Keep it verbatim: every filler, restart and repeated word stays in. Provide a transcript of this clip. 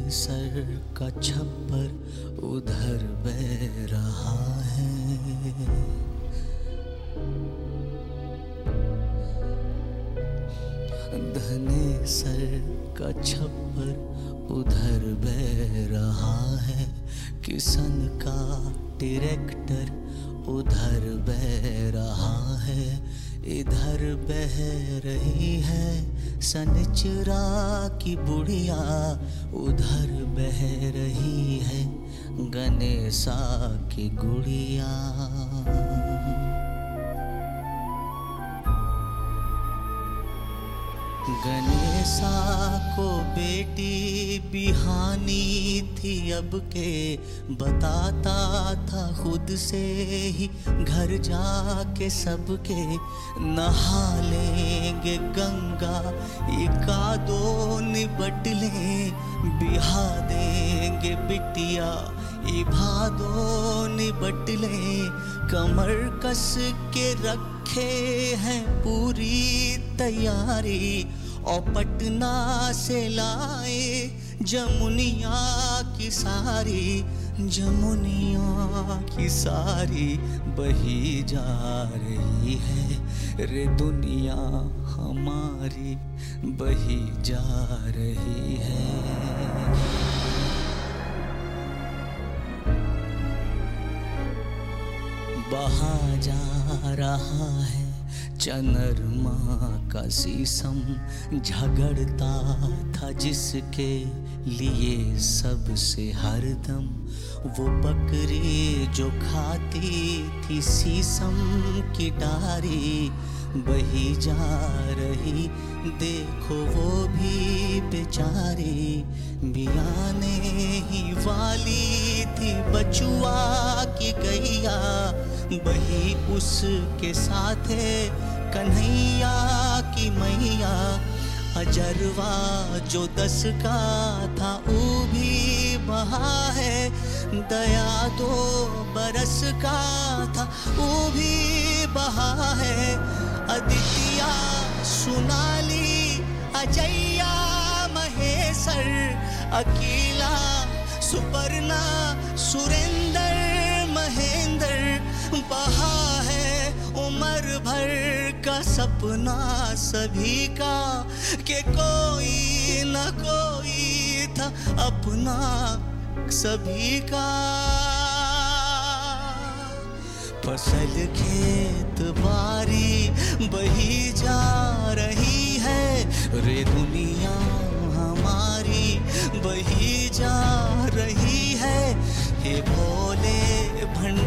Sir का छप्पर उधर बह रहा है। धने सर का छप्पर उधर बह रहा है। किसन का डायरेक्टर उधर बह रहा है। इधर बह रही है सनचिरा की बुढ़िया, उधर बह रही है गणेशा की गुड़िया। गणेशा को बेटी बिहानी थी अब के, बताता था खुद से ही घर जाके सबके। नहा लेंगे गंगा एका दो निबट ले, बिहा देंगे बिटिया इभा दो निबट ले। कमर कस के रखे हैं पूरी तैयारी, और पटना से लाए जमुनिया की सारी। जमुनिया की सारी बही जा रही है रे, दुनिया हमारी बही जा रही है। बहा जा रहा है चंद्रमा का शीशम, झगड़ता था जिसके लिए सबसे हरदम। वो बकरी जो खाती थी शीशम की डारी, बही जा रही देखो वो भी बेचारी। बियाने ही वाली थी बचुआ की गैया, बही उसके साथ कन्हैया की मैया। अजरवा जो दस का था वो भी बहा है, दया दो बरस का था वो भी बहा है। अदितिया सुनाली अजैया महेश्वर, अकेला सुपर्णा सुरेंद्र महेंद्र। बहा है उम्र भर का सपना सभी का, कि कोई न कोई था अपना सभी का। फसल खेत बारी बही जा रही है रे, दुनिया हमारी बही जा रही है। हे भोले भंडारी